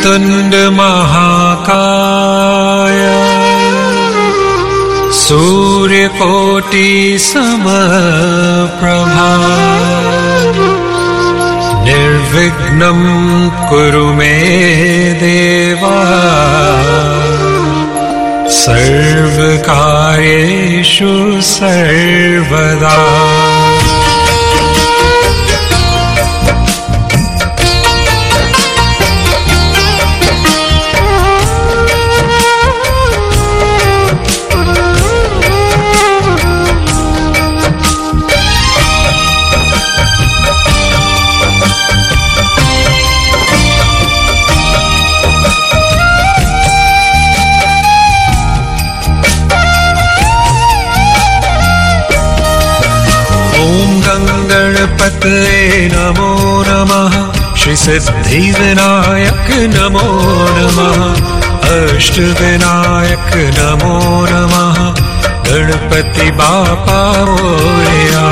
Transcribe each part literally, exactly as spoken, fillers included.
वक्रतुंड महाकाय सूर्यकोटि समप्रभा निर्विघ्नं कुरु मे देवा सर्वकार्येषु सर्वदा। गणपतये नमो नमः। श्री सिद्धिविनायक नमो नमः। अष्टविनायक नमो नमः। गणपति बापा मोरया।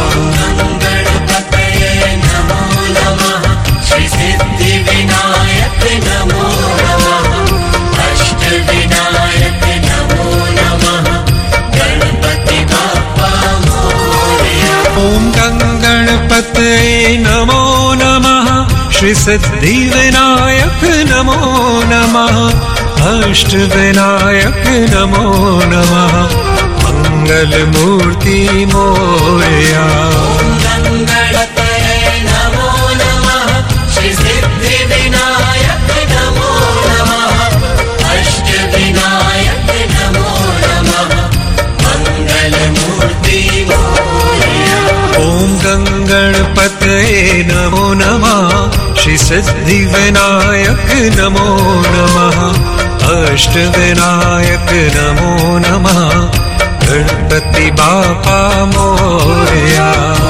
गणपतये नमो नमः। श्री सिद्धिविनायक नमो नमः। अष्टविनायक नमो नमः। गणपति बापा मोरया। ओम गणपतये नमो नमः। श्री सिद्धिविनायक नमो नमः। अष्टविनायक नमो नमः। मंगलमूर्ति मोरया। गणपतये नमो नमः। श्री सिद्धिविनायक नमो नमः। अष्टविनायक नमो नमः। मंगलमूर्ति मोरया। ओम गणपतये नमो नमः। श्री सिद्धिविनायक नमो नमः। अष्टविनायक नमो नमः। गणपति बापा मोरया।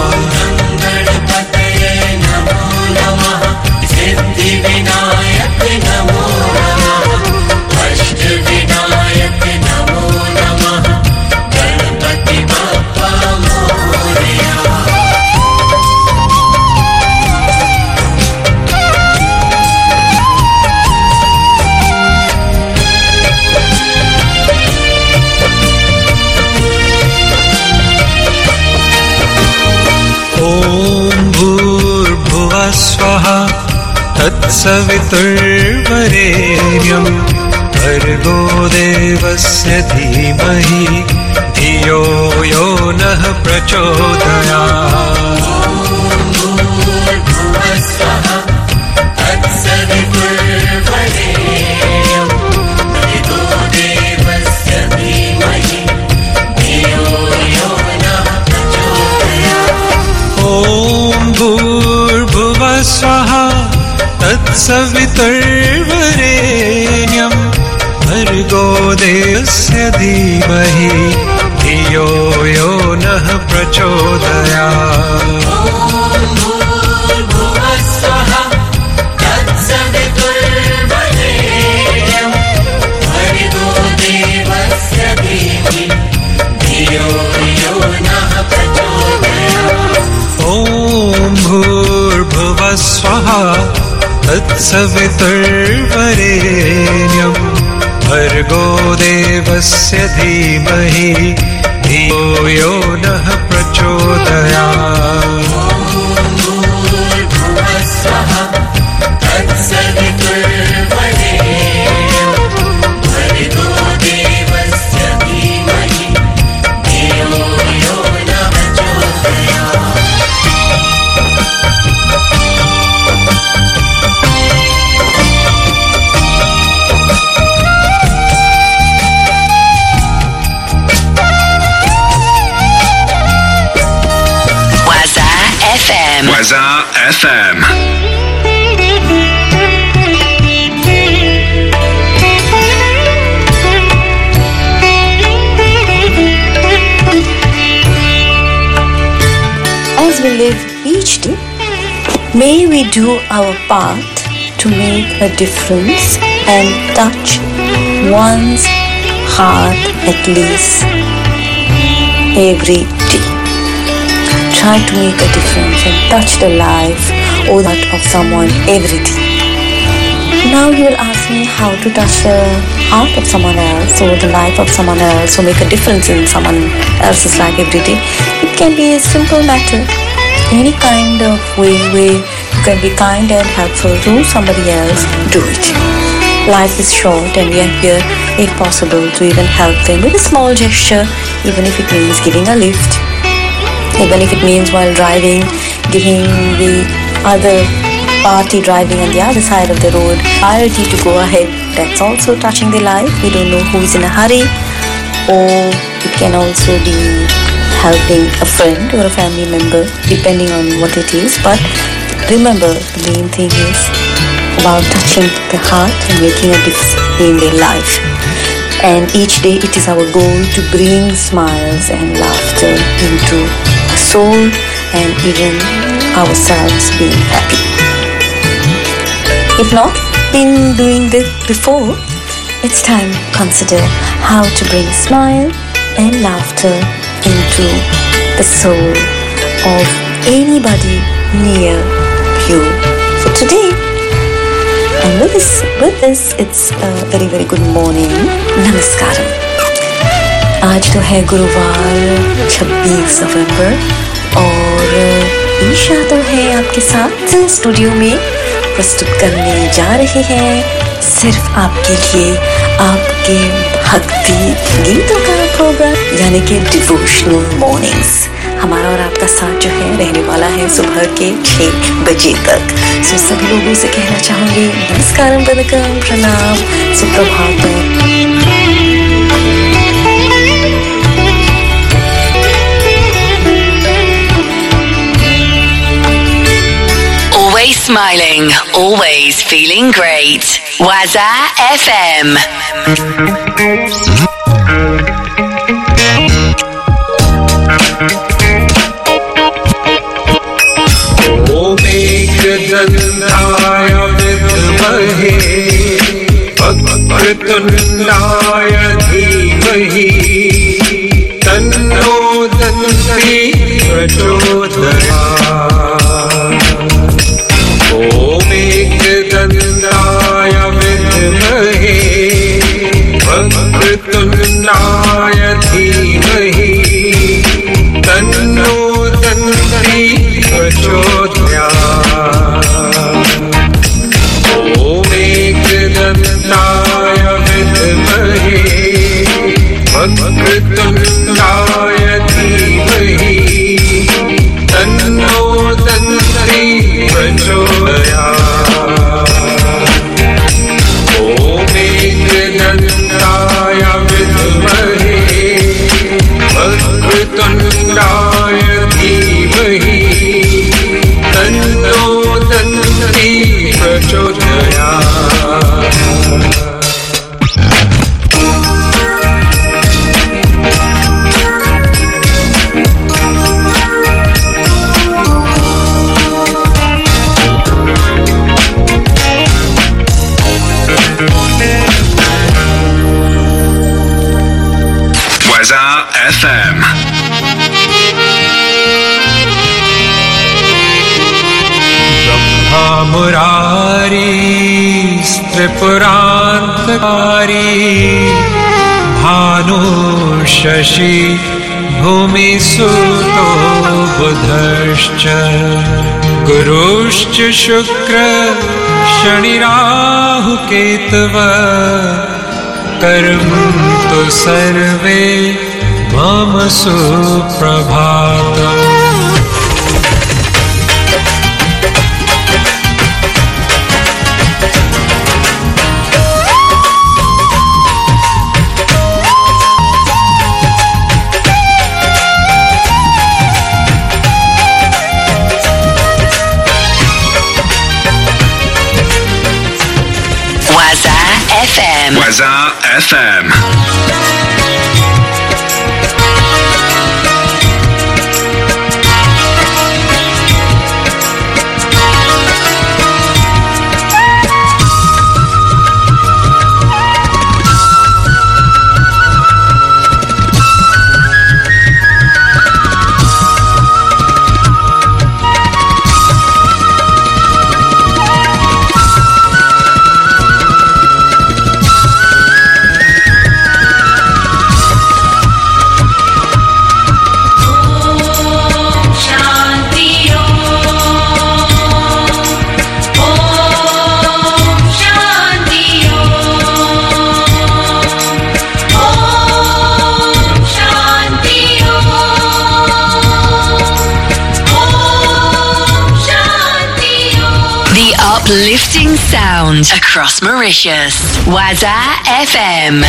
गणपतये नमो नमः। सिद्धिविनायक नमो नमः। अष्टविनायक नमो नमः। गणपति बापा मोरया। स्वः तत्सवितुर्वरेण्यं भर्गो देवस्य धीमहि धियो यो नः प्रचोदयात्। भूर्भुवस्वः तत्सवितुर्वरेण्यं भर्गो देवस्य धीमहि धियो यो नः प्रचोदयात्। ॐ भूर्भुवस्वः तत्सवितुर्वरेण्यं भर्गो देवस्य धीमहि धियो यो नः प्रचोदयात्। भूर्भुवस्वः तत्सवितुर्वरेण्यं भर्गो देवस्य धीमहि धियो यो नः प्रचोदयात्। ॐ भूर्भुवस्वः तत्सवितुर्वरेण्यं भर्गो देवस्य धीमहि धियो यो नः प्रचोदयात्। भूर्भुवस्वः तत्सवितुर्वरेण्यं भर्गो देवस्य धीमहि धियो यो नः प्रचोदयात्। Waza F M. As we live each day, may we do our part to make a difference and touch one's heart at least every day. Try to make a difference and touch the life or that of someone every day. Now you will ask me how to touch the heart of someone else or the life of someone else or make a difference in someone else's life every day. It can be a simple matter. Any kind of way where you can be kind and helpful to somebody else, do it. Life is short and we are here, if possible, to even help them with a small gesture, even if it means giving a lift, even if it means while driving, giving the other party driving on the other side of the road priority to go ahead. That's also touching the life. We don't know who is in a hurry, or it can also be helping a friend or a family member, depending on what it is. But remember, the main thing is about touching the heart and making a difference in their life. And each day it is our goal to bring smiles and laughter into a soul and even ourselves being happy. If not been doing this before, it's time to consider how to bring smile and laughter into the soul of anybody near you. For today, and with this, with this, it's a very very good morning. Namaskaram. आज तो है गुरुवार छब्बीस नवंबर और ईशा तो है आपके साथ स्टूडियो में प्रस्तुत करने जा रहे हैं सिर्फ आपके लिए आपके भक्ति गीतों का प्रोग्राम, यानी कि डिवोशनल मॉर्निंग्स। हमारा और आपका साथ जो है रहने वाला है सुबह के छह बजे तक। सो सभी लोगों से कहना चाहूंगी नमस्कारम, वंदनम, प्रणाम, सुप्रभात। Always smiling, always feeling great. Waza F M. Om Ekadandaya Vidmahe Vakratundaya Dhimahi Tanno Danti Prachodayat. Om Ekadandaya Vidmahe Vakratundaya Dhimahi Tanno Danti Prachodayat. Om Ekadandaya Vidmahe Vakratundaya Dhimahi Tanno Danti Prachodayat. Om Ekadandaya Vidmahe Vakratundaya Dhimahi Tanno Danti Prachodayat. Waza F M. Brahma Murari त्रिपुरान्तकारी Bhanu Shashi भूमिसुतो बुधश्च गुरुश्च शुक्र शनि राहु केतवः कर्मन्तु सर्वे मम सुप्रभातम्. Waza F M. Waza F M. Uplifting sound across Mauritius. Waza F M.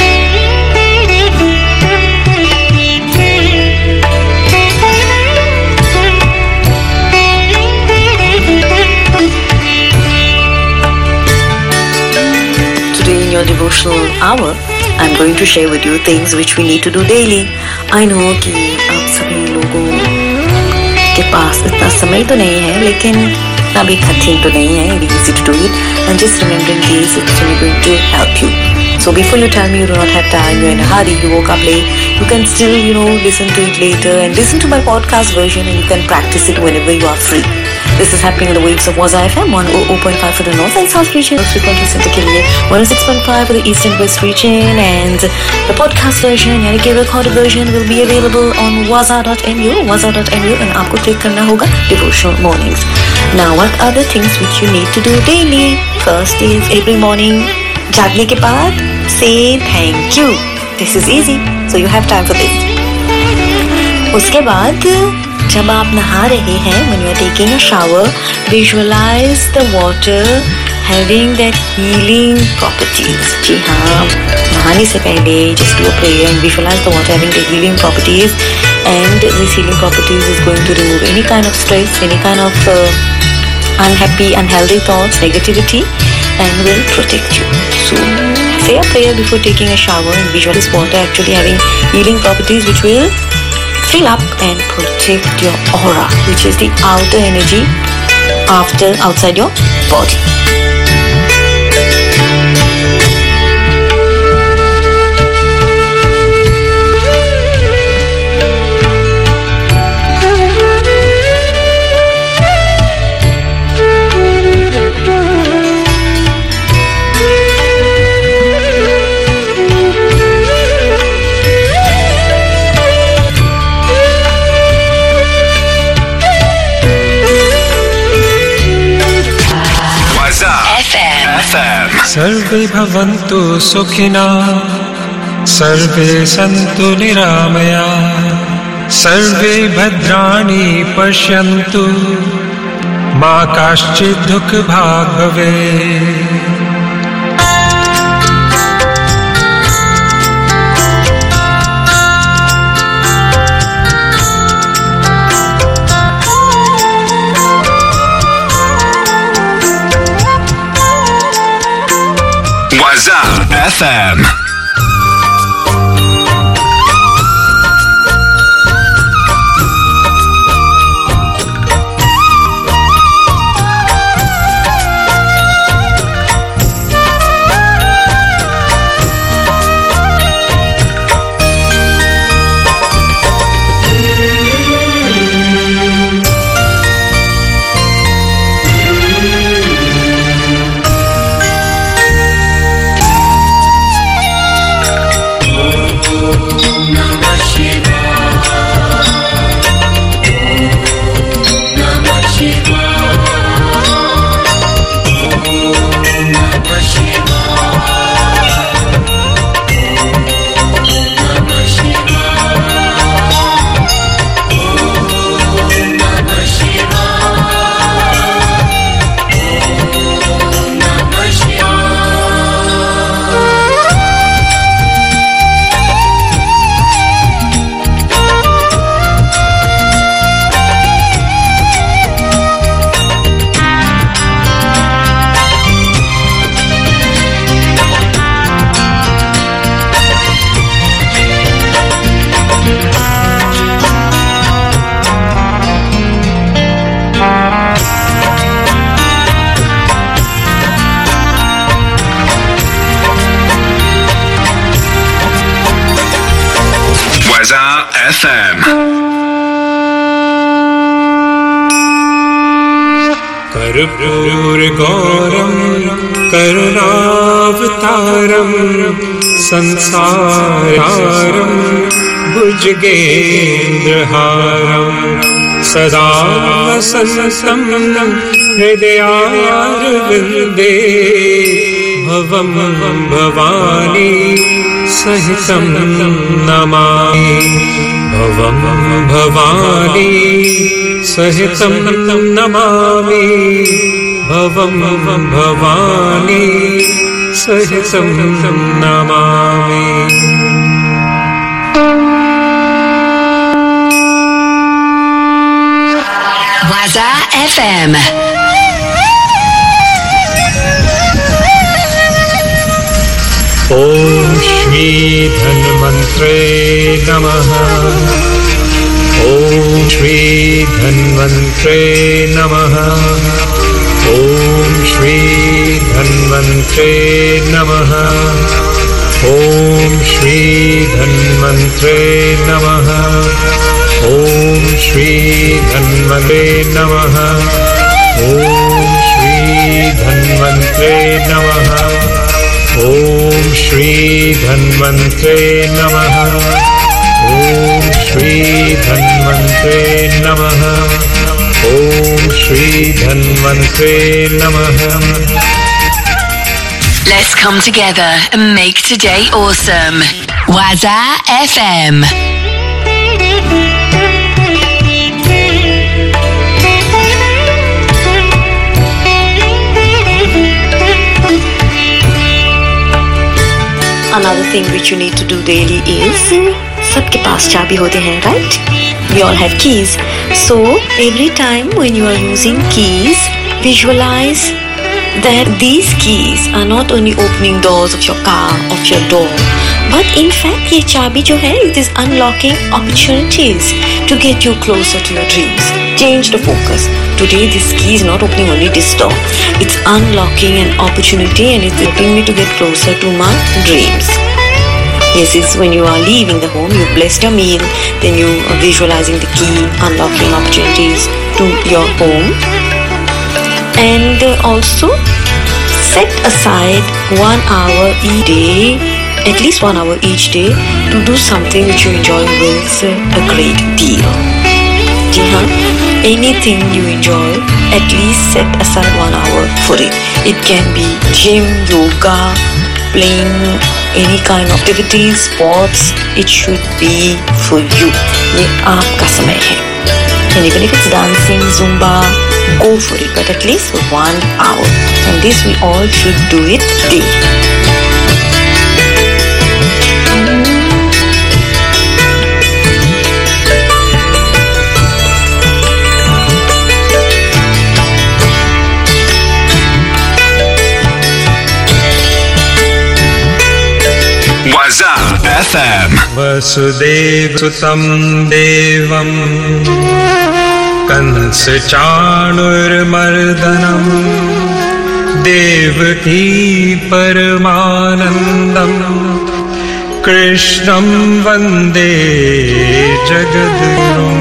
Today in your devotional hour, I'm going to share with you things which we need to do daily. I know कि आप सभी लोगों के पास इतना समय तो नहीं है, लेकिन इतना भी कठिन तो नहीं है. It's easy to do it, and just remembering these, it's really going to help you. So before you tell me you do not have time, you're in a hurry, you woke up late, you can still, you know, listen to it later and listen to my podcast version, and you can practice it whenever you are free. This is happening on the waves of Waza F M, one oh oh point five for the North and South region, frequently center के लिए one oh six point five for the East and West region, and the podcast version, यानी कि recorded version, will be available on waza dot m u, waza dot m u, and आपको click करना होगा devotional mornings. Now, what are the things which you need to do daily? First is every morning, जागने के बाद say thank you. This is easy, so you have time for this. उसके बाद जब आप नहा रहे हैं, when you are taking a shower, visualize the water having that healing properties. जी हाँ, नहाने से पहले just do a prayer and visualize the water having the healing properties, and this healing properties is going to remove any kind of stress, any kind of uh, unhappy, unhealthy thoughts, negativity, and will protect you. So say a prayer before taking a shower and visualize water actually having healing properties which will fill up and protect your aura, which is the outer energy after outside your body. सर्वे भवन्तु सुखिनः, सर्वे सन्तु निरामया, सर्वे भद्राणि पश्यन्तु, मा कश्चित् दुःखभाग् भवेत्. Waza F M. F M. कर्पूर गौरम करुणावतारम संसारम भुजगेन्द्रहारम सदा वसन्तं हृदयारविन्दे भवं भवानी सहितं नमामि भवं भवानी सहितं नमामि भवं भवानी सहितं नमामि Waza F M. ॐ श्री धन्वन्त्रे नमः ॐ श्री धन्वन्त्रे नमः ॐ श्री धन्वन्त्रे नमः ॐ श्री धन्वन्त्रे नमः ॐ श्री धन्वन्त्रे नमः ॐ श्री धन्वन्त्रे नमः ॐ श्री धन्वन्त्रे नमः ॐ श्री धन्वन्त्रे नमः ॐ श्री धन्वन्त्रे नमः Let's come together and make today awesome. Waza F M. Another thing which you need to do daily is सबके पास चाबी होते हैं, right? We all have keys. So every time when you are using keys, visualize that these keys are not only opening doors of your car, of your door, but in fact ये चाबी जो है, it is unlocking opportunities to get you closer to your dreams. Change the focus. Today this key is not opening only this door. It's unlocking an opportunity and it's helping me to get closer to my dreams. Yes, it's when you are leaving the home, you blessed your meal, then you are visualizing the key, unlocking opportunities to your home. And also set aside one hour each day, at least one hour each day, to do something which you enjoy with a great deal. जी हाँ, anything you enjoy, at least set aside one hour for it. It can be gym, yoga, playing any kind of activities, sports. It should be for you. ये आपका समय है. And even if it's dancing, Zumba, go for it. But at least for one hour. And this we all should do it daily. Waza F M. Vasudev सुतं देवं कंस चाणूरमर्दनं देवकी परमानन्दं कृष्णं वन्दे जगद्गुरुम्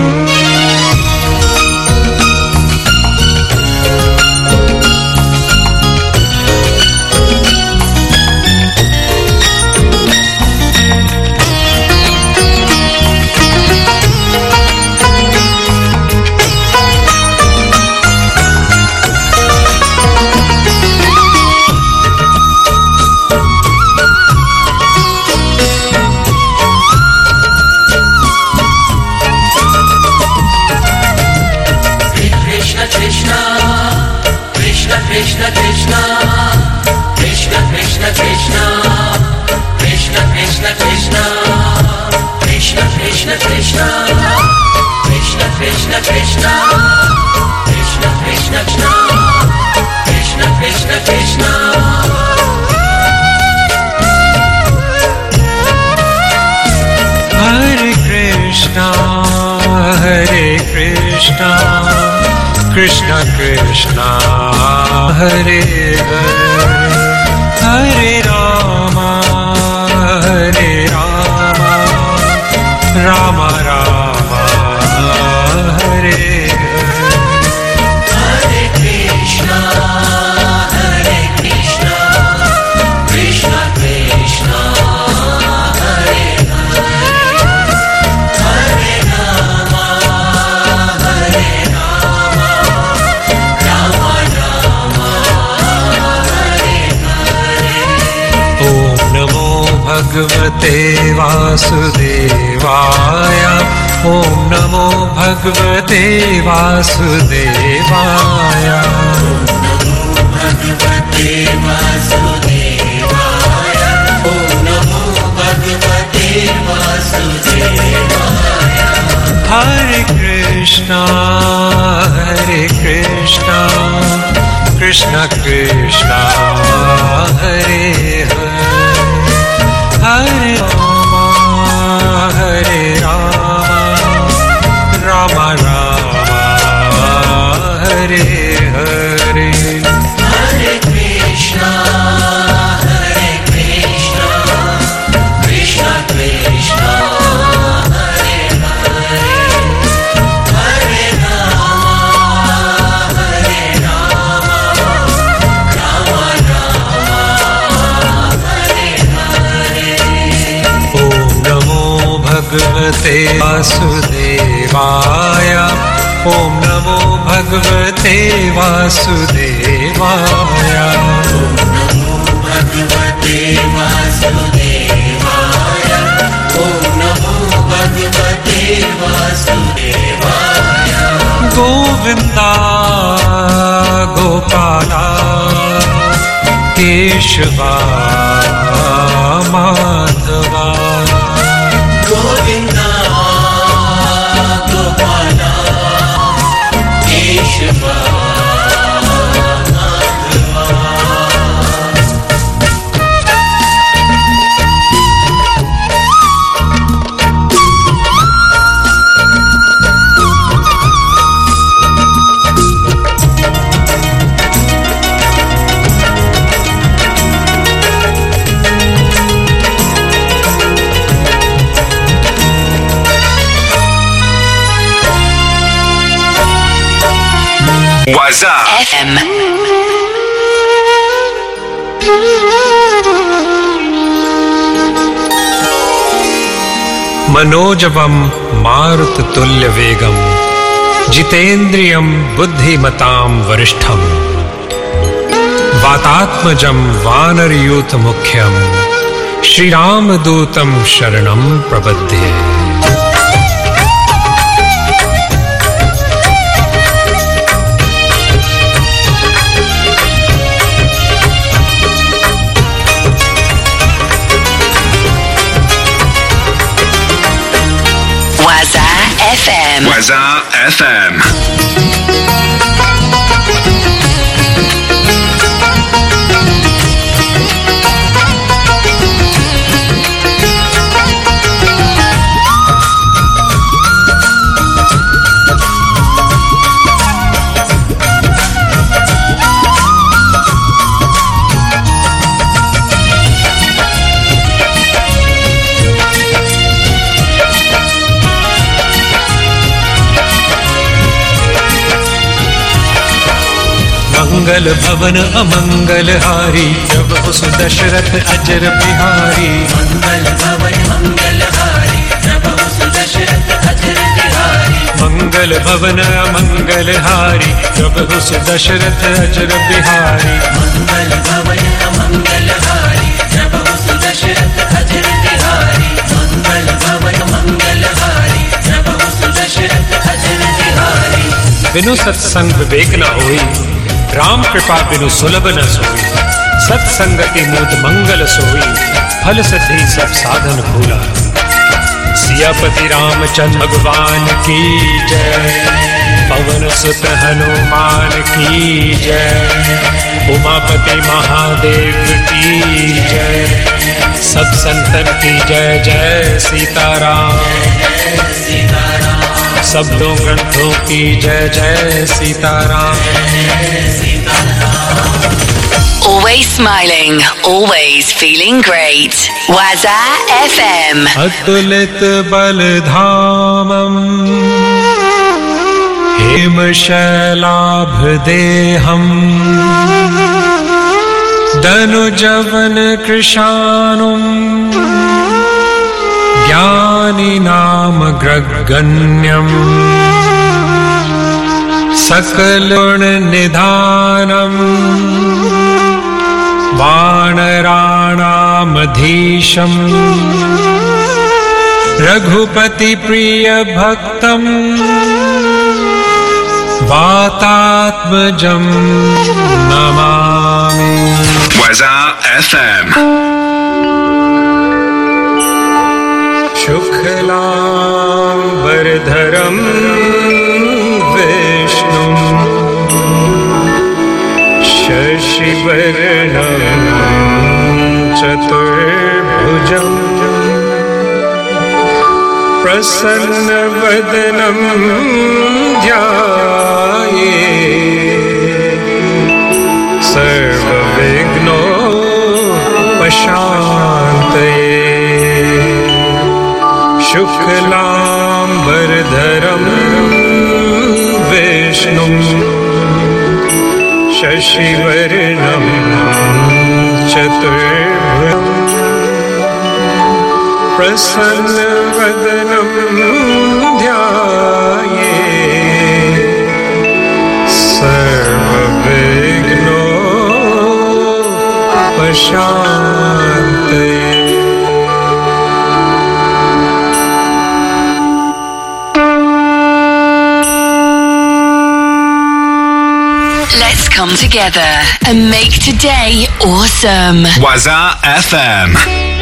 Krishna Krishna Hare Hare Hare Rama Hare Rama Rama Rama Hare Hare Hare Krishna Hare Krishna Krishna Krishna Hare Hare Hare Rama Hare Rama Rama Rama Hare Hare Om Namo Bhagavate Vasudevaya Om Namo Bhagavate Vasudevaya Om Namo भगवते वासुदेवाय ओम नमो भगवते वासुदेवाय हरे कृष्णा हरे कृष्णा कृष्णा कृष्णा हरे हरे हरे रामा हरे रामा रामा रामा हरे हरे हरे कृष्णा हरे कृष्णा कृष्णा कृष्णा हरे हरे हरे रामा हरे रामा रामा रामा हरे हरे ओम नमो भगवते वासुदेवाय ओम नमो भगवते वासुदेवाय ओम नमो भगवते वासुदेवाय ओम नमो भगवते वासुदेवाय गोविंदा गोपाला केशवा माधवा गोविंदा गोपाला केशवा Waza F M. मनोजवम मारुततुल्य वेगम जितेन्द्रियं बुद्धिमतां वरिष्ठम वातात्मजं वानरयूथ मुख्यम श्रीरामदूतं शरणं प्रपद्ये Waza F M. Waza F M. मंगल भवन अमंगल हारी प्रभु सुदशरथ अजर बिहारी मंगल भवन मंगल हारी प्रभु सुदशरथ अजर बिहारी मंगल भवन अमंगल हारी प्रभु सुदशरथ अजर बिहारी मंगल भवन मंगल हारी प्रभु सुदशरथ अजर बिहारी मंगल भवन मंगल हारी प्रभु सुदशरथ अजर बिहारी बिनु सत्संग विवेक न होई राम कृपा बिनु सुलभ न सोई सत्संगति मूत मंगल सोई फल सिद्धि सब साधन भूला सियापति रामचंद्र भगवान की जय पवन सुत हनुमान की जय उमापति महादेव की जय सब संतन की जय जय सीताराम शब्दों ग्रंथों की जय जय Sitaram Always smiling, always feeling great. Waza F M. अतुलित बलधामं हेमशैलाभदेहं दनुजवन कृशानुं ज्ञानिनामग्रगण्यम् सकलगुणनिधानम् वानराणामधीशम् रघुपति प्रिय भक्तम् वातात्मजं नमामि। Waza F M. शुक्लांबरधरं विष्णुं शशिवर्णं चतुर्भुजं प्रसन्नवदनं ध्यायेत् सर्वविघ्नोपशान्तये। शुक्लांबरधरं विष्णुं शशिवर्णं चतुर्भुजं प्रसन्नवदनं ध्यायेत् सर्वविघ्नोपशान्तये। Let's come together and make today awesome. Waza F M.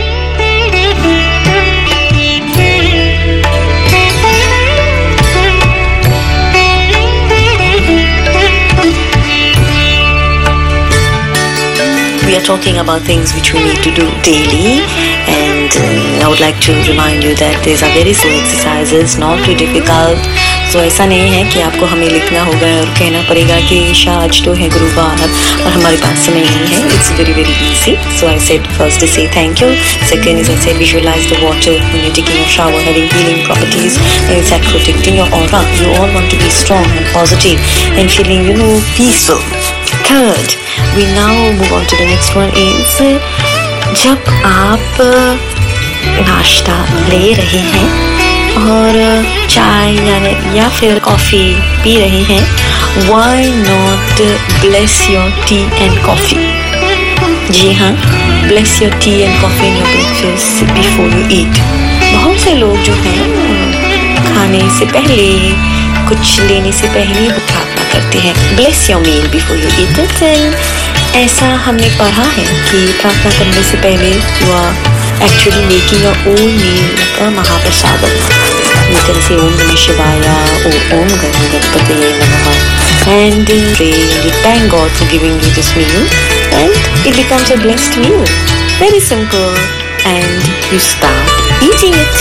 We are talking about things which we need to do daily, and uh, I would like to remind you that these are very simple exercises, not too difficult. So ऐसा नहीं है कि आपको हमें लिखना होगा और कहना पड़ेगा कि ईशा आज तो है गुरुवार और हमारे पास समय नहीं है. It's very very easy. So I said first to say thank you. Second is I said visualize the water when you're taking a shower having healing properties, and it's like protecting your aura. You all want to be strong and positive and feeling, you know, peaceful. Third, we now move on to the next one is जब आप नाश्ता ले रहे हैं और चाय या फिर कॉफ़ी पी रहे हैं, why not bless your tea and coffee? जी हाँ, bless your tea and coffee in your breakfast before you eat. बहुत से लोग जो हैं खाने से पहले, कुछ लेने से पहले प्रार्थना करते हैं. Bless your meal before you eat it. ऐसा हमने पढ़ा है कि प्रार्थना करने से पहले you are actually making your own meal like a mahaprasadam. You can say Om Namah Shivaya or Om Ganapataye Namaha, and pray and thank God for giving you this meal, and it becomes a blessed meal. Very simple, and you start eating it.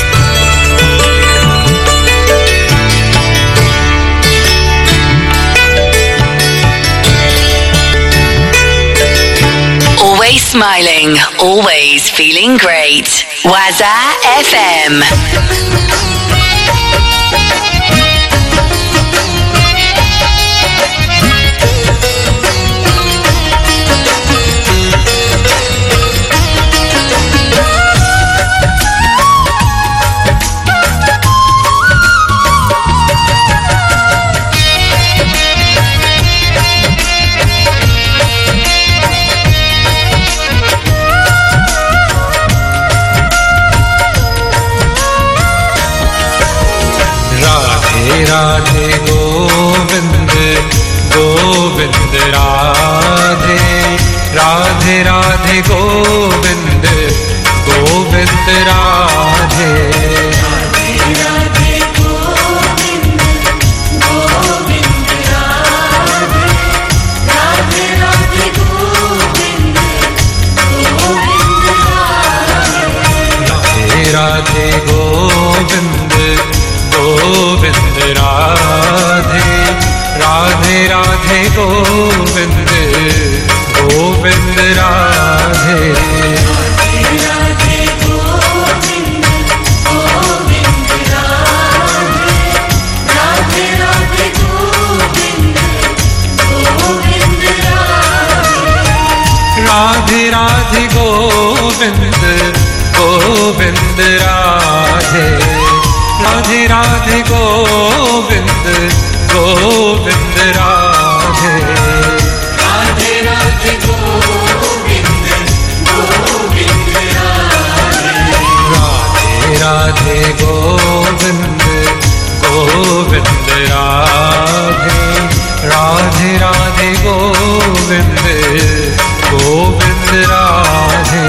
Always smiling, always feeling great. Waza F M. Radhe Govind Govind Radhe Radhe Radhe Govind Govind Radhe Radhe Radhe Govind Govind Radhe Radhe Radhe Govind Govind Radhe Radhe Govind Govind Radhe Radhe Radhe Govind Govind Radhe Radhe Govind Govind Radhe Radhe Radhe Govind Govind Radhe Radhe Govind Govind Radhe Radhe Radhe Govind Govind Radhe Radhe Radhe Govind Govind Radhe Radhe Govind Govind Radhe Radhe Govind Govind Radhe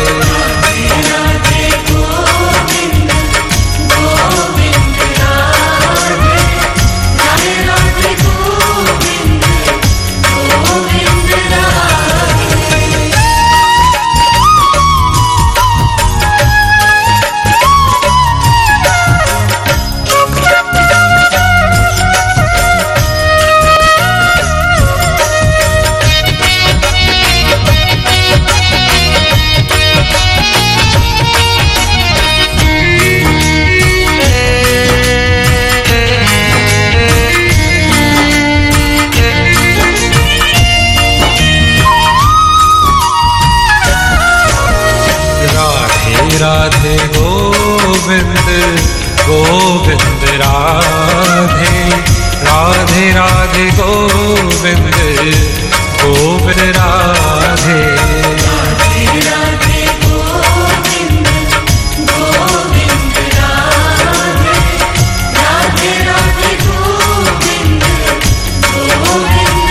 Radhe Govind Govind Radhe Radhe Radhe Govind Govind Radhe Radhe Radhe Govind Govind Radhe Radhe Radhe Govind Govind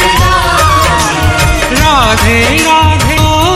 Radhe Radhe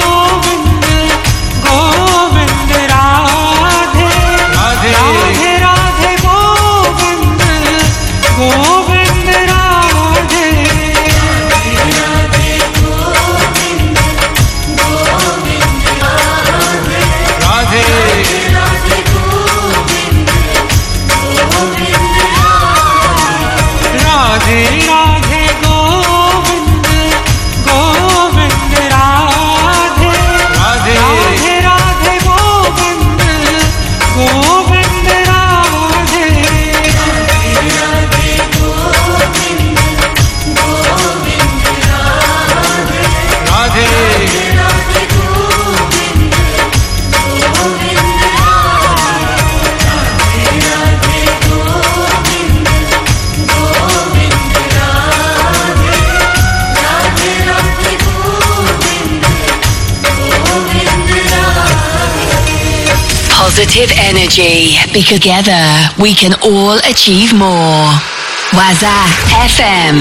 Positive energy, because together we can all achieve more. Waza F M.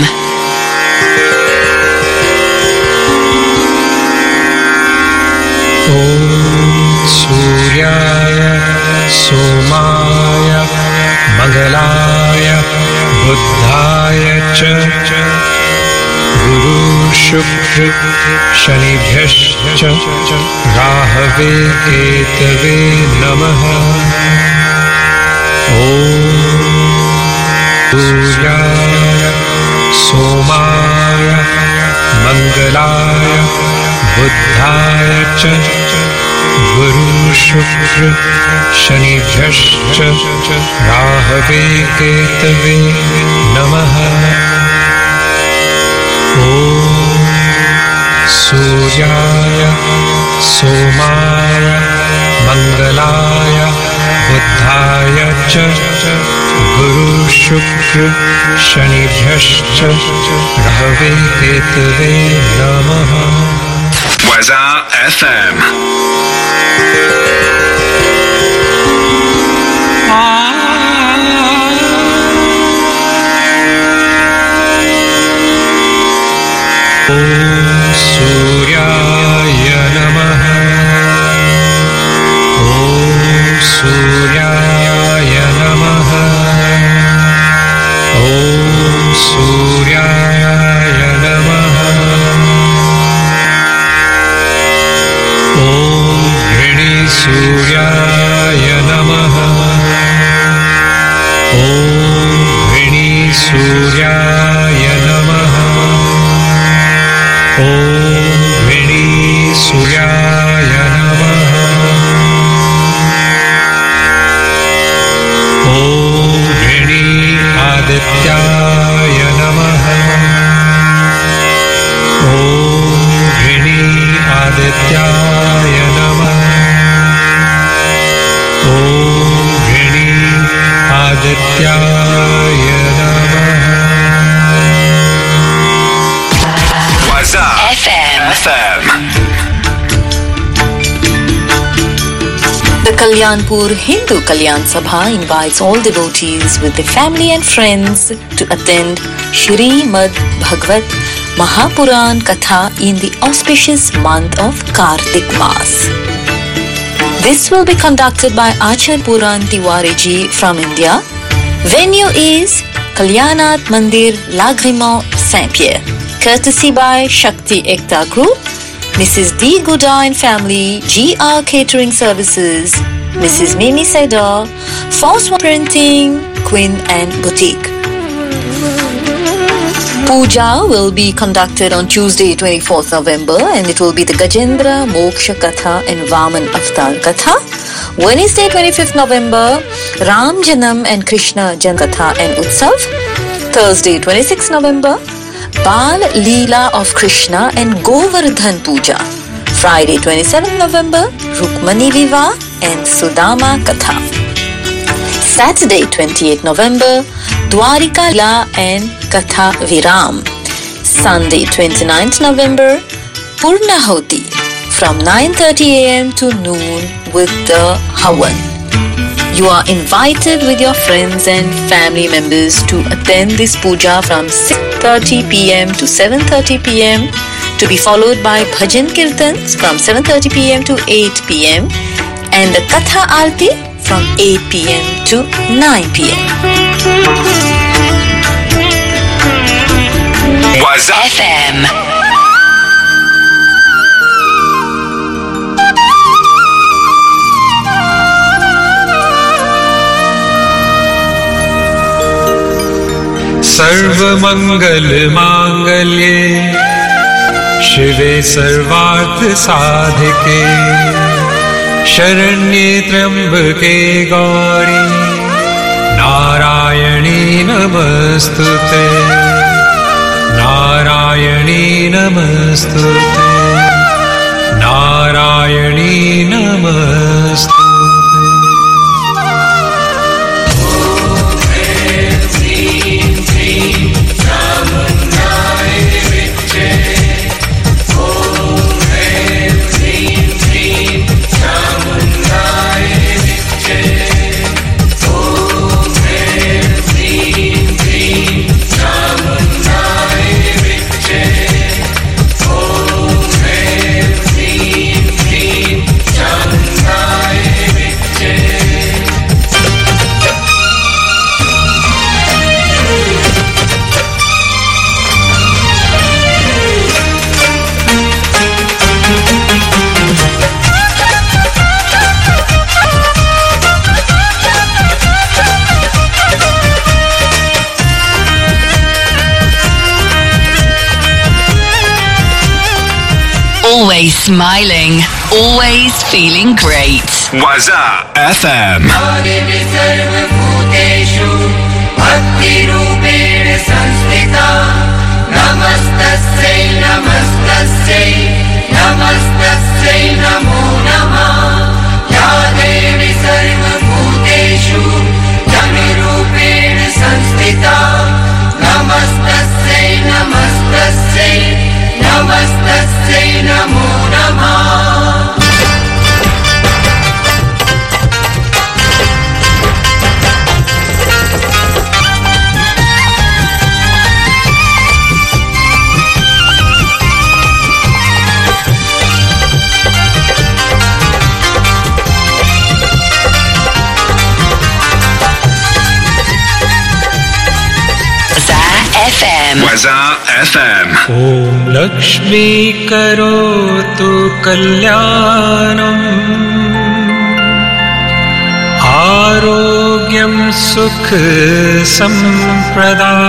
Om Suryaya Somaya Mangalaya Buddhaya Cha Guru Shukra Shanibhyascha Rahave Ketave Namaha. Om Suryaya Somaya Mangalaya Buddhaya Cha Guru Shukra Shanibhyascha Rahave Ketave Namaha. Om Suryaya Somaya Mangalaya Buddhaya Cha Guru Shukra Shanibhyascha Rahave Ketave Namaha. Waza F M. Om Suryaya Namaha. Om Suryaya Namaha. Om Suryaya Namaha. Om Grini Suryaya Namaha. Om Grini Suryaya Namaha. Om Grini Suryaya Namaha. Om Grini Adityaya Namaha. Om Grini Adityaya Namaha. Om Grini Adityaya Namaha. Waza F M. F M. The Kalyanpur Hindu Kalyan Sabha invites all devotees with their family and friends to attend Shrimad Bhagavad Mahapuran Katha in the auspicious month of Kartik Mas. This will be conducted by Acharya Puran Tiwari ji from India. Venue is Kalyanath Mandir, Lagrimont, Saint-Pierre. Courtesy by Shakti Ekta Group, Missus D. Guda and Family, G R Catering Services, Missus Mimi Saidar, Force One Printing, Quinn and Boutique. Puja will be conducted on Tuesday, twenty-fourth November, and it will be the Gajendra Moksha Katha and Vaman Avatar Katha. Wednesday, twenty-fifth November, Ram Janam and Krishna Jan Katha and Utsav. Thursday, twenty-sixth November, Bal Leela of Krishna and Govardhan Puja. Friday, twenty-seventh November, Rukmani Viva and Sudama Katha. Saturday, twenty-eighth November, Dwarika Leela and Katha Viram. Sunday, twenty-ninth November, Purnahoti from nine thirty a.m. to noon with the Havan. You are invited with your friends and family members to attend this puja from six thirty p.m. to seven thirty p.m. to be followed by bhajan kirtans from seven thirty p.m. to eight p.m. and the Katha Aarti from eight p.m. to nine p.m. Waza F M. सर्वमंगल मांगल्ये शिवे सर्वार्थ साधिके शरण्ये त्र्यंबके गौरी नारायणी नमस्तुते नारायणी नमस्तुते नारायणी नमस्तुते Always smiling, always feeling great. Waza F M. सर्वभूतेषु भक्तिरूपेण संस्थिता नमस्तस्यै नमस्तस्यै नमस्तस्यै नमो नमः या देवी सर्वभूतेषु जनरूपेण संस्थिता नमस्तस्यै नमस्तस्यै नमस्तस्यै नमो नमः Waza F M. Om Lakshmi Karotu Kalyanam Arogyam Sukh Samprada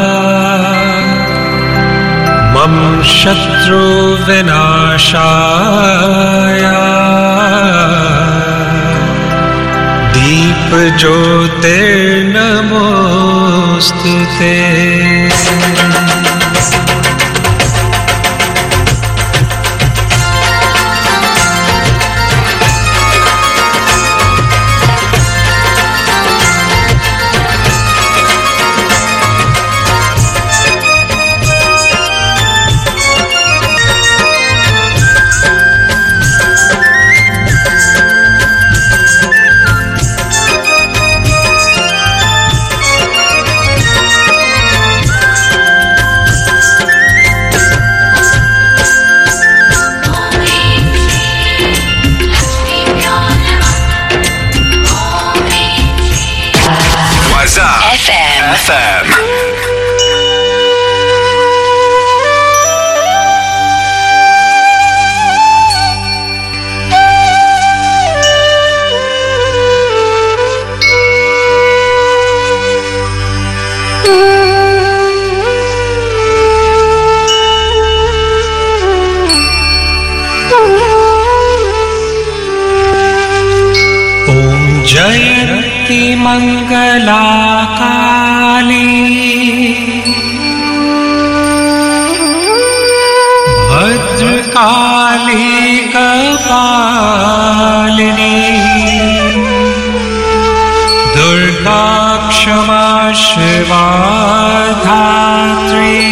Mam Shatru Vinashaya Deep Jyotir Namostute. F M. जयन्ती मंगला काली भद्रकाली कपालिनी दुर्गा क्षमा शिवा धात्री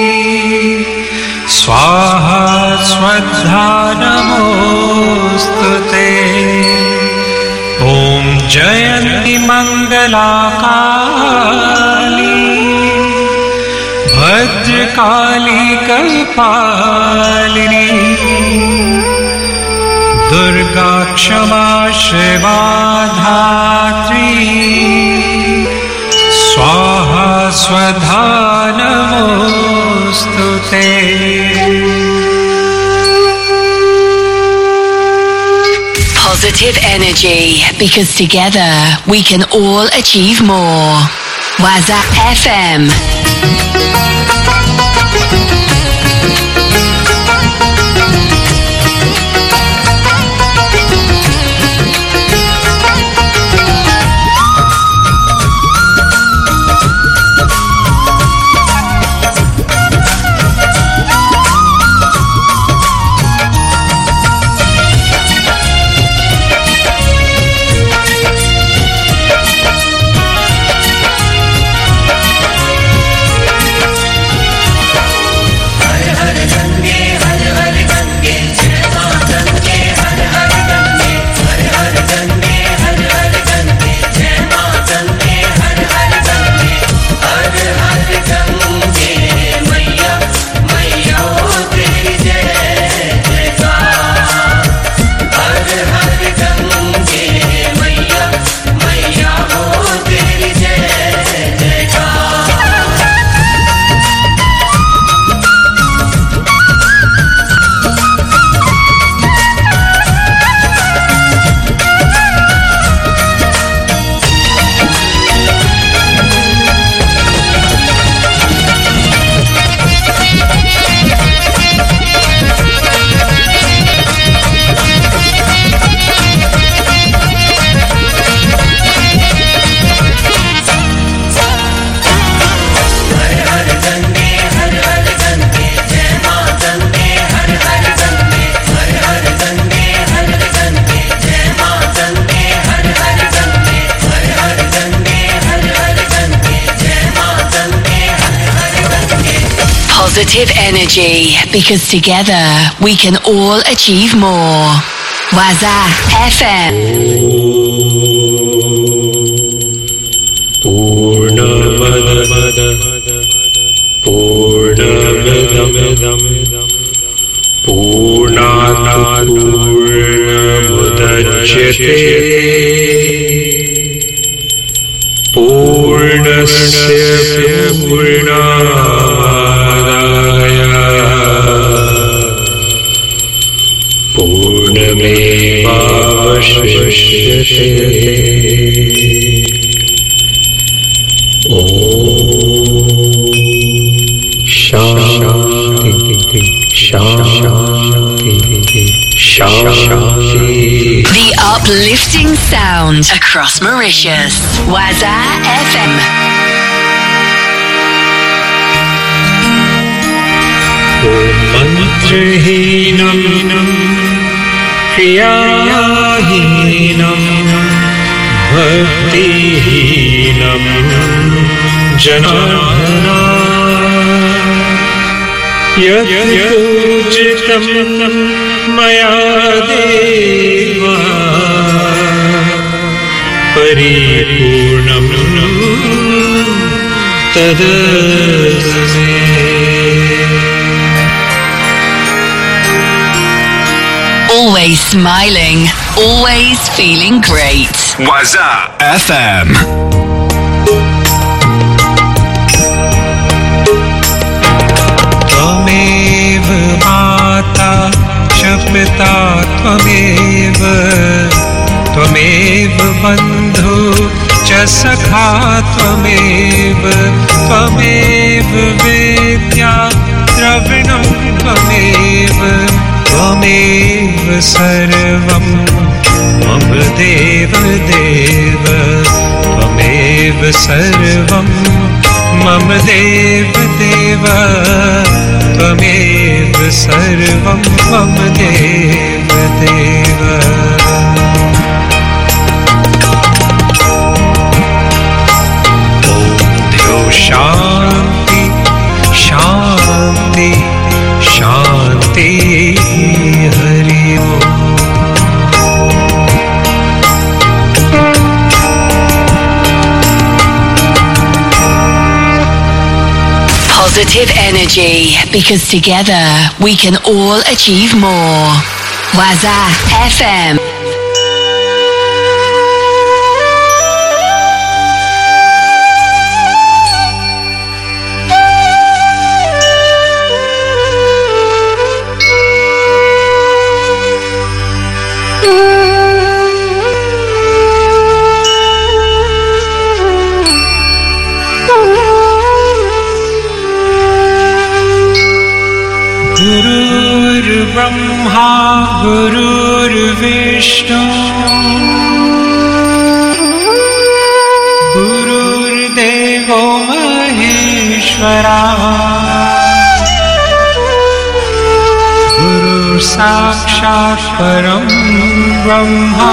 स्वाहा स्वधा नमोस्तुते। ॐ जयन्ती मंगला काली भद्रकाली कपालिनी दुर्गा क्षमा शिवा धात्री स्वाहा स्वधा नमोस्तुते। Positive energy, because together we can all achieve more. Waza F M. Positive energy, because together we can all achieve more. Waza F M. Purnamada Purnamidam Purnat Purnamudachyate Purnasya Purnamadaya Purnamevavashishyate. Om Shanti Shanti Shanti. The uplifting sound across Mauritius. Waza F M. Om Mantrahinam Kriyahinam Bhaktihinam Janardhana Yat Pujitam Maya Deva Paripurnam Tadasme. Always smiling, always feeling great. Waza F M. सखा त्वमेव त्वमेव वेद्या द्रविणं त्वमेव त्वमेव सर्वं मम देव देव त्वमेव सर्वं मम देव देव त्वमेव सर्वं मम देव देव शांति शांति शांति हरि ओम Positive energy, because together we can all achieve more. Waza F M. Brahma गुरुर्विष्णु गुरुर्देवो महेश्वरा गुरुः साक्षात् परं ब्रह्मा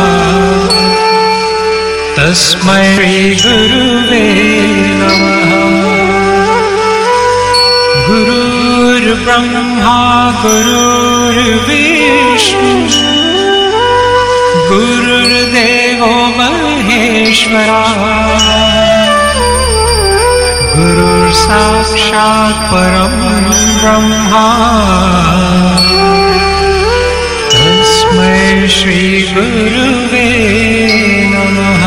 तस्मै गुरुवे नमः गुरुर्ब्रह्मा गुरुर्विष्णु गुरुर्देवो महेश्वरा गुरुर्साक्षात् परं ब्रह्मा तस्मै श्री गुरुवे नमः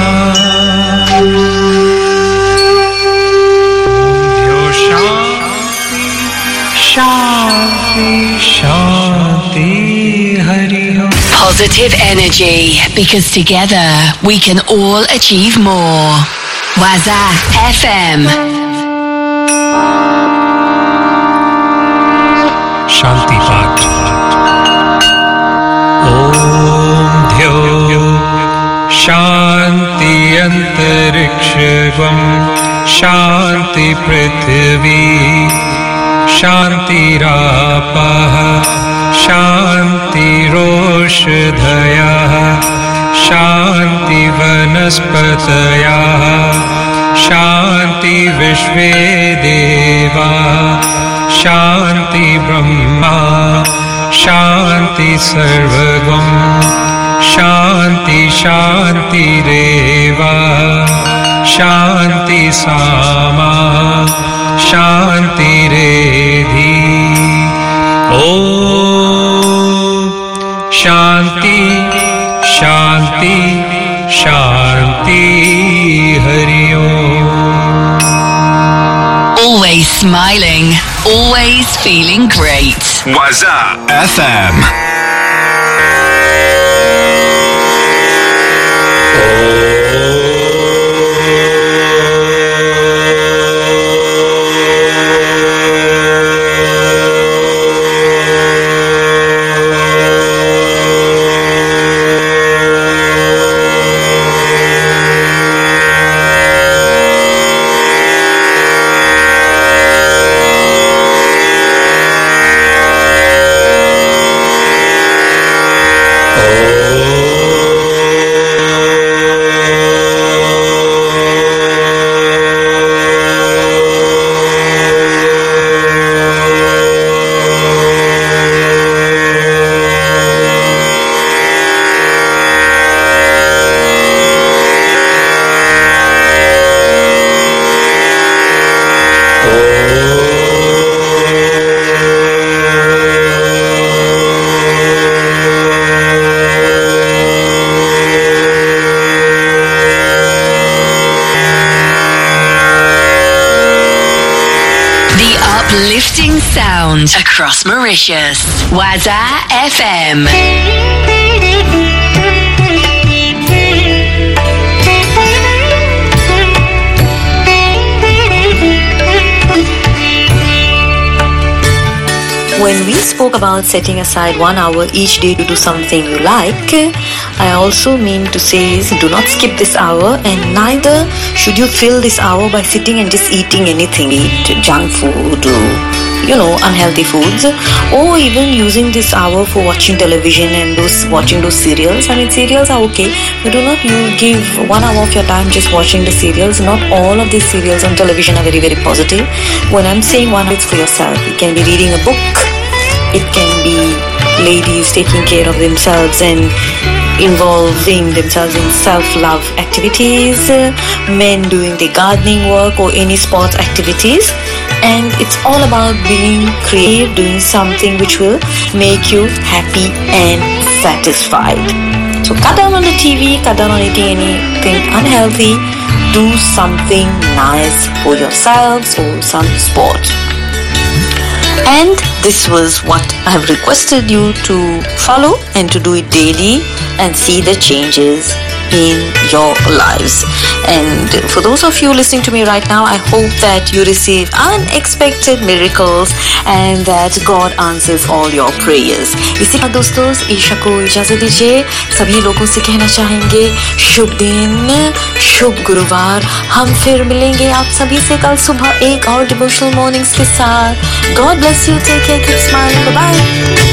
Shanti, Shanti, Hari Om. Positive energy, because together we can all achieve more. Waza F M. Shanti Path. Om Dhyo Shanti Antarikshvam Shanti Prithvi शान्तिरापः शान्तिरोषधयः शान्तिवनस्पतयः शान्तिविश्वे देवा शान्तिब्रह्मा शान्तिसर्वगं शान्ति शान्तिरेव शान्तिसामा शान्तिरेधि ॐ शान्ति शान्ति शान्ति हरि ओम Always smiling, always feeling great. Waza F M. Uplifting sound across Mauritius. Waza F M. When we spoke about setting aside one hour each day to do something you like, I also mean to say is do not skip this hour, and neither should you fill this hour by sitting and just eating anything, eat junk food or, you know, unhealthy foods, or even using this hour for watching television and those watching those serials. I mean, serials are okay, but do not you give one hour of your time just watching the serials. Not all of these serials on television are very, very positive. When I'm saying one, it's for yourself. It can be reading a book. It can be ladies taking care of themselves and involving themselves in self-love activities, men doing their gardening work or any sports activities. And it's all about being creative, doing something which will make you happy and satisfied. So cut down on the T V, cut down on eating anything unhealthy, do something nice for yourselves or some sport. And this was what I've requested you to follow and to do it daily and see the changes in your lives. And for those of you listening to me right now, I hope that you receive unexpected miracles and that God answers all your prayers. इसी का दोस्तों ईशा को इजाजत दीजिए. सभी लोगों से कहना चाहेंगे शुभ दिन, शुभ गुरुवार. हम फिर मिलेंगे आप सभी से कल सुबह एक और डिवोशनल मॉर्निंग्स के साथ. God bless you. Take care. Keep smiling. Bye bye.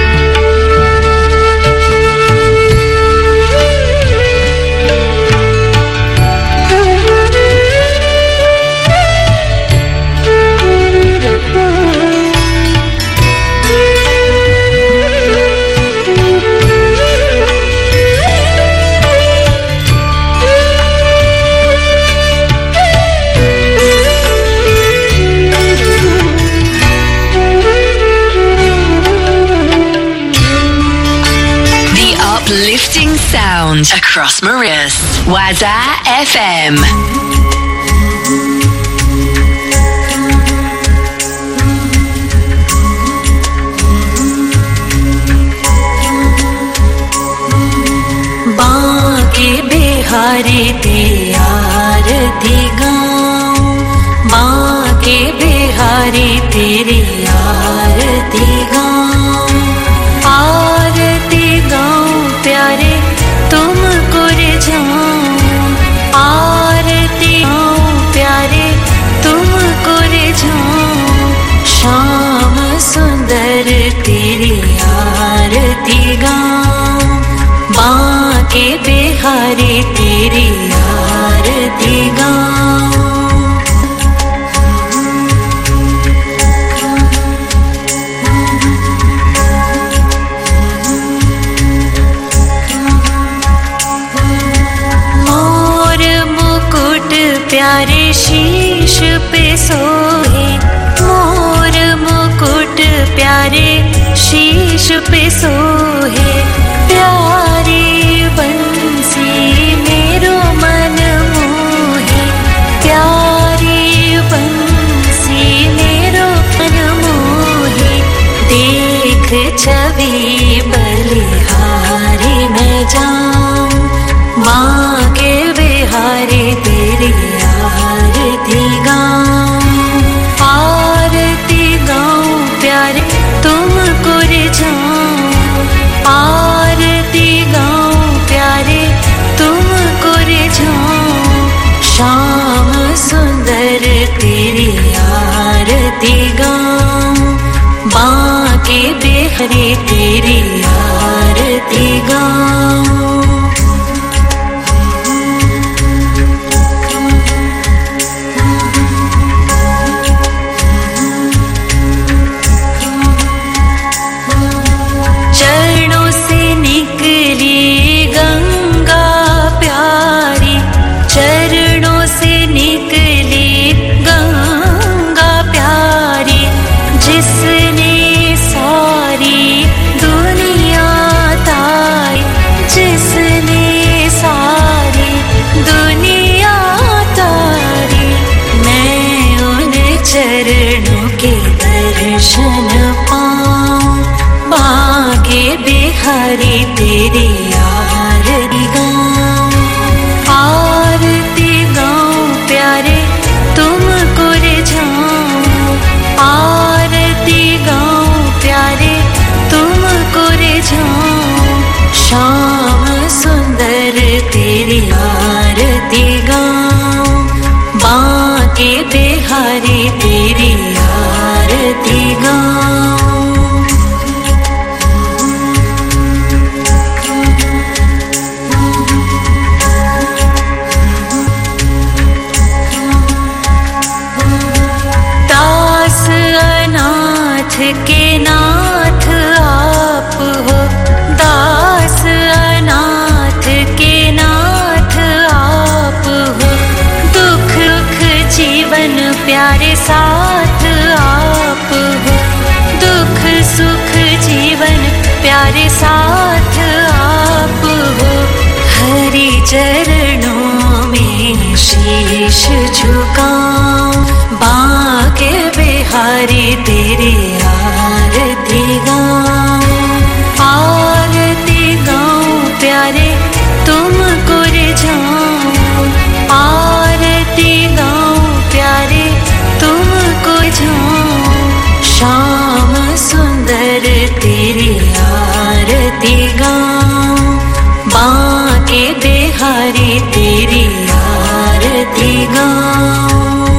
Uplifting sound across Mauritius. Waza F M. Banke Bihari ते आरती गाऊं, बाके बिहारी तेरी आरती गाऊं, आरती गाऊं प्यारे तुमको रिझाऊं, आरती गाऊं प्यारे तुमको रिझाऊं, श्याम सुंदर तेरी आरती गाऊं, बाके बिहारी तेरी आरती गाऊं. मोर मुकुट प्यारे शीश पे सोहे, मोर मुकुट प्यारे शीश पे सोहे, प्यारी बंसी मेरो मन मोहे, प्यारी बंसी मेरो मन मोहे, देख छवि बलिहारी मैं जाऊं, बाके बिहारी तेरी आरती गाऊं, आरती गाऊं प्यारे तुमको रिझाऊं, आरती गाऊं प्यारे तुमको रिझाऊं, श्याम सुंदर तेरी आरती गाऊं, बाके बिहारी तेरी आरती गाऊं. चरणों से निकली गंगा प्यारी, चरणों से निकली गंगा प्यारी, जिसने सारी दुनिया तारी, जिसने सारी दुनिया तारी, मैं उन चरणों के दर्शन पाऊं, बाके बिहारी तेरी आरती गाऊं, आरती गाऊं प्यारे तुमको रिझाऊं, आरती गाऊं आरती गाऊं। दास अनाथ के नाथ आप हो, दास अनाथ के नाथ आप हो, दुख दुख जीवन प्यारे साथ आप हो, दुख सुख जीवन प्यारे साथ आप हो। हरि चरणों में शीश झुकाऊं, बांके बिहारी तेरी आरती गाऊं, आरती गाऊं प्यारे तुमको रिझाऊं, आरती गाऊं प्यारे तुमको रिझाऊं। श्याम सुंदर तेरी आरती गाऊं, बांके बिहारी तेरी आरती गाऊं।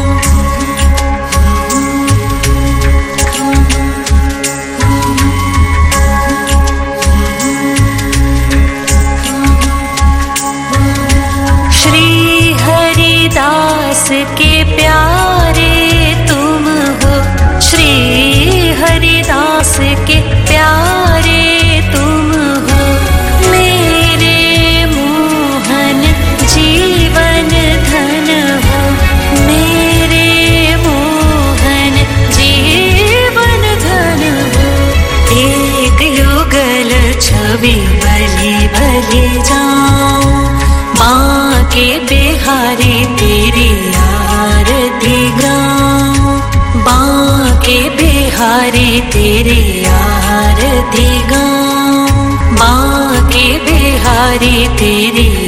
दास के प्यारे तुम हो, श्री हरिदास के प्यारे तुम हो, मेरे मोहन जीवन धन हो, मेरे मोहन जीवन धन हो। एक युगल छवि भली भली जाऊं, बांके बिहारी तेरी आरती गाऊं, बांके बिहारी तेरी आरती गाऊं, बांके बिहारी तेरी